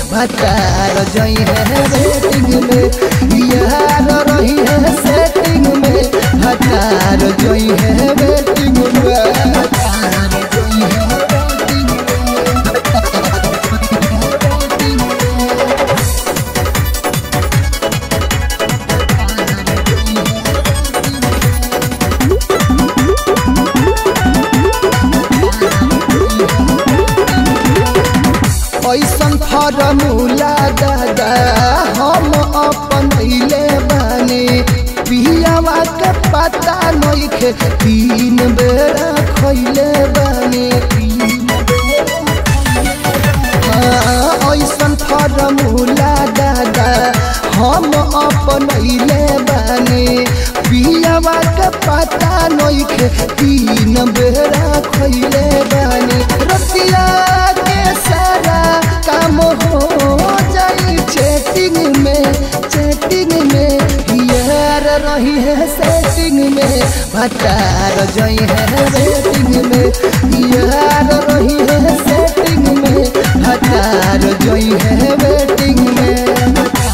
भतार जई है वेटिंग में यार रही है सेटिंग में भतार जई है वेटिंग में ऐसन फॉर्मूला दादा हम अपनैले बानी पियावा के पता नइखे 3 बेरा खइले बानी ऐसन फॉर्मूला दादा हम अपनैले बानी पियावा के पता नइखे 3 बेरा खइले बानी रतिया के सारा काम हो जाई चैटिंग में यार रही है सेटिंग में भतार जई है वेटिंग में यार रही है सेटिंग में भतार जई है वेटिंग में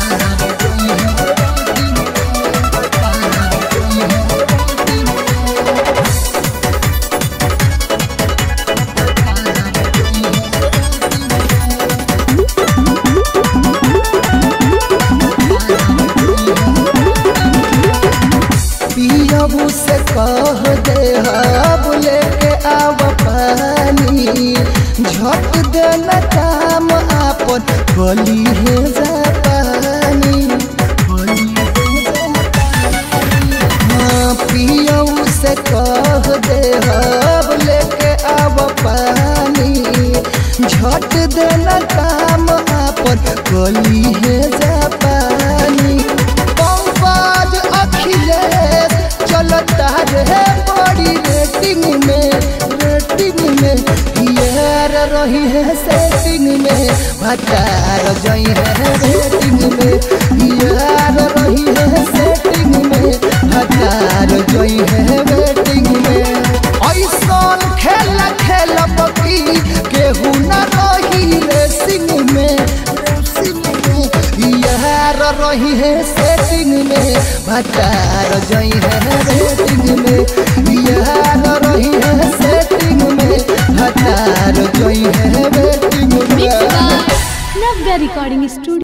पियबू से कह दे बोले के आव पानी झट देना काम आपन गली है जापानी पियबू से कह दे बोले के आव पानी झट देना काम आपन गली है जापानी पंकज अखिलेश चलता रे बड़ी रेटिंग में यार रही है सेटिंग में भतार जई है रेटिंग में यार रही है सेटिंग में भतार जई है वेटिंग में ऐसन खेल बकी केहू न रही रेसिंग में यार रही है सेटिंग में भतार जई है रेटिंग में यार रही है सेटिंग में भतार जई है वेटिंग में नव्या रिकॉर्डिंग स्टूडियो।